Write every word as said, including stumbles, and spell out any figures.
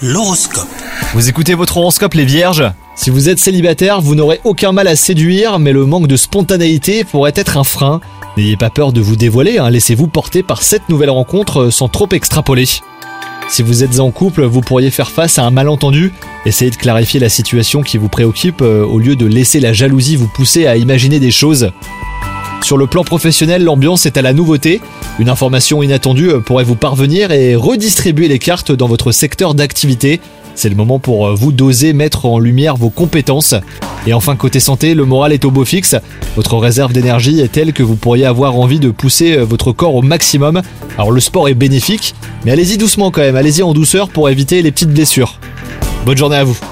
L'horoscope. Vous écoutez votre horoscope les vierges ? Si vous êtes célibataire, vous n'aurez aucun mal à séduire, mais le manque de spontanéité pourrait être un frein. N'ayez pas peur de vous dévoiler, hein, laissez-vous porter par cette nouvelle rencontre sans trop extrapoler. Si vous êtes en couple, vous pourriez faire face à un malentendu. Essayez de clarifier la situation qui vous préoccupe euh, au lieu de laisser la jalousie vous pousser à imaginer des choses. Sur le plan professionnel, l'ambiance est à la nouveauté. Une information inattendue pourrait vous parvenir et redistribuer les cartes dans votre secteur d'activité. C'est le moment pour vous d'oser mettre en lumière vos compétences. Et enfin, côté santé, le moral est au beau fixe. Votre réserve d'énergie est telle que vous pourriez avoir envie de pousser votre corps au maximum. Alors le sport est bénéfique, mais allez-y doucement quand même, allez-y en douceur pour éviter les petites blessures. Bonne journée à vous.